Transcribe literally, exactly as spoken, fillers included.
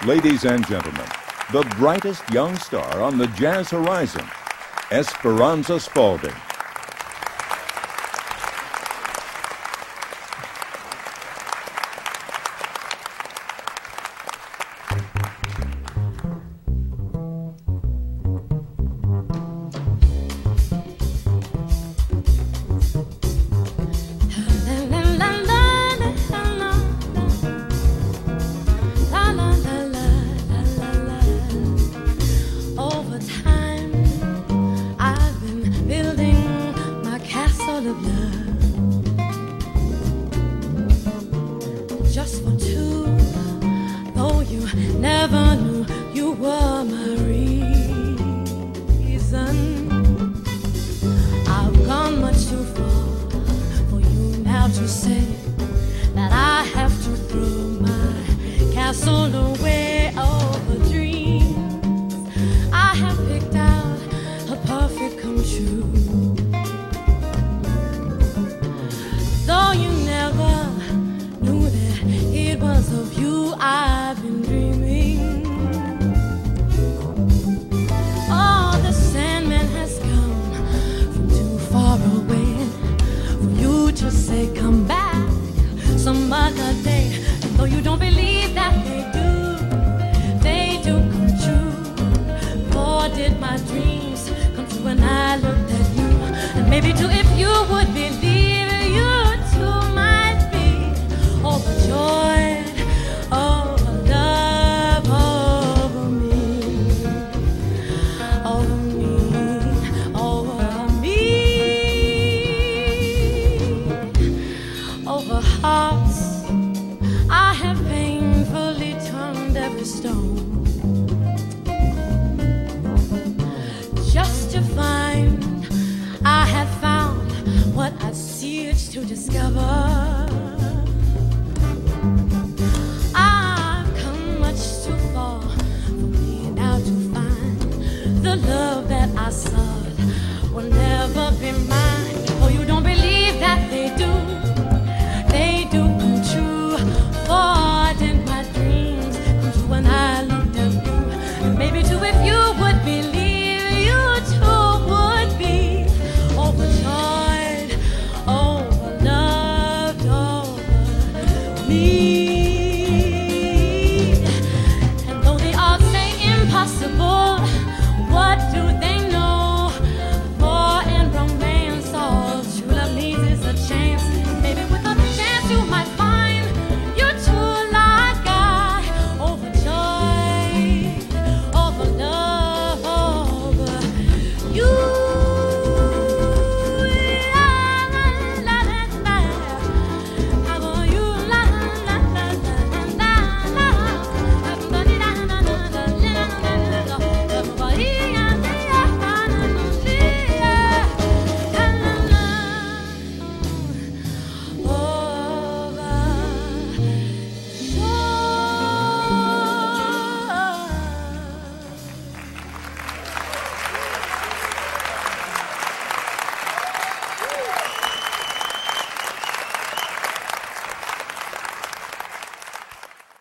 Ladies and gentlemen, the brightest young star on the jazz horizon, Esperanza Spalding. Just for two, though you never knew you were my reason. I've gone much too far for you now to say that I have to throw my castle away over dreams. I have picked out a perfect come true. Though you never knew that it was of you I've been dreaming. Oh, the Sandman has come from too far away for you to say come back some other day. And though you don't believe that they do, they do come true. For did my dreams come true when I looked at you? And maybe too, if you would believe, you too might be overjoyed over love over me, over me, over me, over hearts I have painfully turned every stone, just to find I had found what I searched to discover.